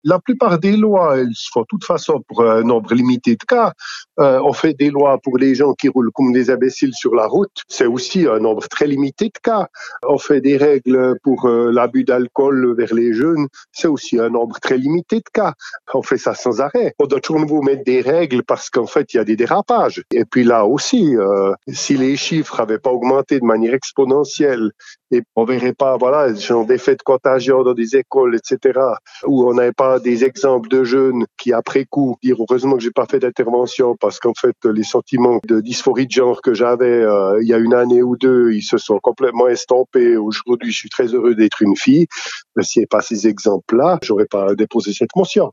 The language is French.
La plupart des lois, elles se font de toute façon pour un nombre limité de cas. On fait des lois pour les gens qui roulent comme des imbéciles sur la route. C'est aussi un nombre très limité de cas. On fait des règles pour l'abus d'alcool vers les jeunes. C'est aussi un nombre très limité de cas. On fait ça sans arrêt. On doit toujours nouveau mettre des règles parce qu'en fait, il y a des dérapages. Et puis là aussi, si les chiffres n'avaient pas augmenté de manière exponentielle et on verrait pas, voilà, genre d'effets de contagion dans des écoles, etc., où on n'avait pas des exemples de jeunes qui, après coup, dire heureusement que j'ai pas fait d'intervention parce qu'en fait, les sentiments de dysphorie de genre que j'avais il y a une année ou deux, ils se sont complètement estompés. Aujourd'hui, je suis très heureux d'être une fille. Mais s'il n'y avait pas ces exemples-là, j'aurais pas déposé cette motion.